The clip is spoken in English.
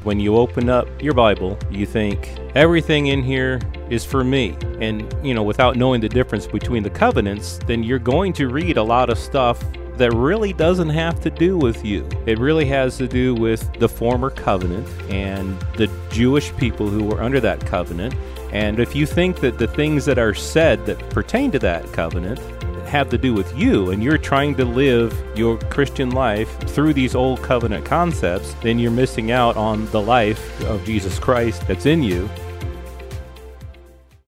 When you open up your Bible, you think everything in here is for me. And, without knowing the difference between the covenants, then you're going to read a lot of stuff that really doesn't have to do with you. It really has to do with the former covenant and the Jewish people who were under that covenant. And if you think that the things that are said that pertain to that covenant have to do with you, and you're trying to live your Christian life through these old covenant concepts, then you're missing out on the life of Jesus Christ that's in you.